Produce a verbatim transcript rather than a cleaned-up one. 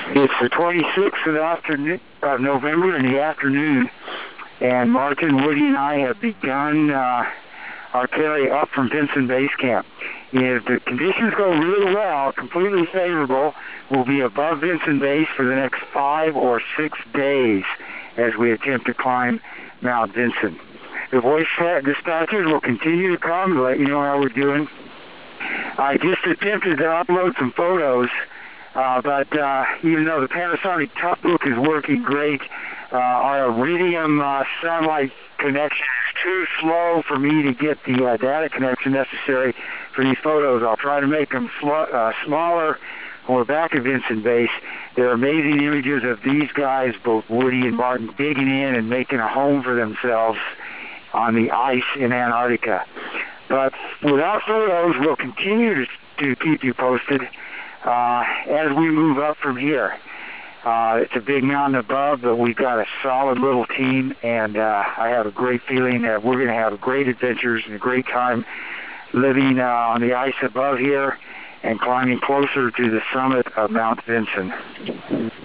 It's the twenty-sixth of, afternoon, of November in the afternoon, and Mark and Woody and I have begun uh, our carry up from Vinson Base Camp. If the conditions go really well, completely favorable, we'll be above Vinson Base for the next five or six days as we attempt to climb Mount Vinson. The voice dispatchers will continue to come to let you know how we're doing. I just attempted to upload some photos, uh, but uh, even though the Panasonic Toughbook is working great, uh, our Iridium uh, satellite connection is too slow for me to get the uh, data connection necessary for these photos. I'll try to make them sl uh, smaller when we're back at Vinson Base. They're amazing images of these guys, both Woody and Martin, digging in and making a home for themselves on the ice in Antarctica. But without photos, we'll continue to, to keep you posted uh, as we move up from here. Uh, it's a big mountain above, but we've got a solid little team, and uh, I have a great feeling that we're going to have great adventures and a great time living uh, on the ice above here and climbing closer to the summit of Mount Vinson.